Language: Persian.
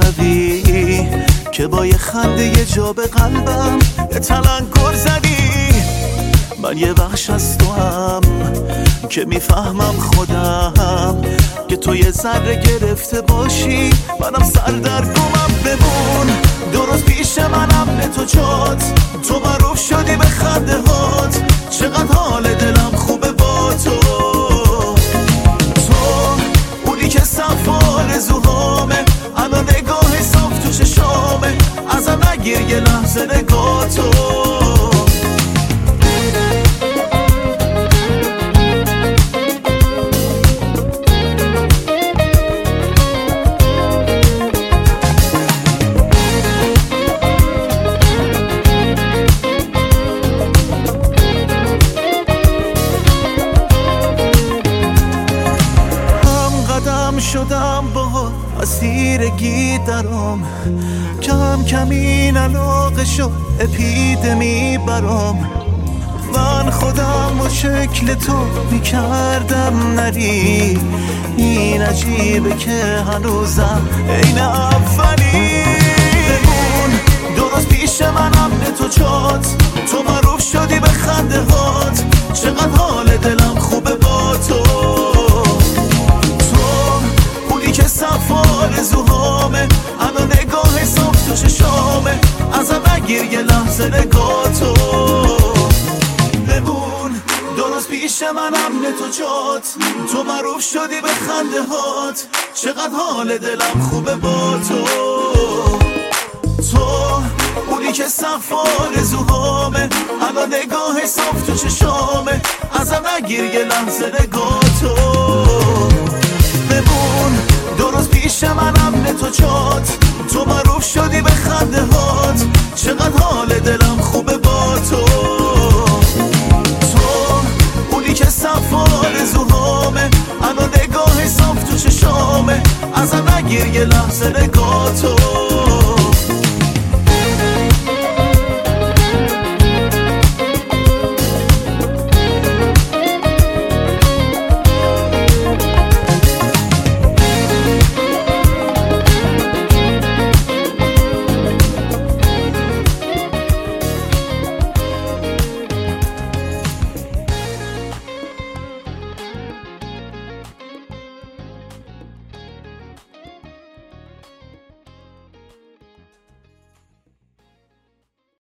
میشنوی که با یه خنده یه جا به قلبم یه تلنگر زدی. من یه بخش از تو هم که میفهمم خودم که تو یه ذره گرفته باشی منم سردرگمم. بمون درست پیش منم نه تو جات، تو معروف شدی به خنده هات، چقدر حال دلم خوبه با تو. تو اونی که صف آرزوهامه، الان نگاه صاف تو چشامه، ازم نگیر یه لحظه نگاه تو. شدم با اسیرگی درام، کم کم این علاقه شد اپیدمی برام. من خودم و شکل تو میکردم نری، این عجیبه که هنوزم عین اولی. بمون درست پیش منم نه تو جات، تو معروف شدی به خنده هات، چقدر حال دلم خوبه با تو. که صف آرزوهامه، الان نگاه صاف تو چشامه، ازم نگیر یه لحظه نگاه تو. بمون درست پیش منم نه تو جات، تو معروف شدی به خنده هات، چقدر حال دلم خوبه با تو. تو اونی که صف آرزوهامه، الان نگاه صاف تو چشامه، ازم نگیر یه لحظه نگاه تو. بمون درست پیش منم نه تو جات، تو معروف شدی به خنده هات، چقدر حال دلم خوبه با تو. تو اونی که صف آرزوهامه، الان نگاه صاف تو چشامه، ازم نگیر یه لحظه نگاه تو.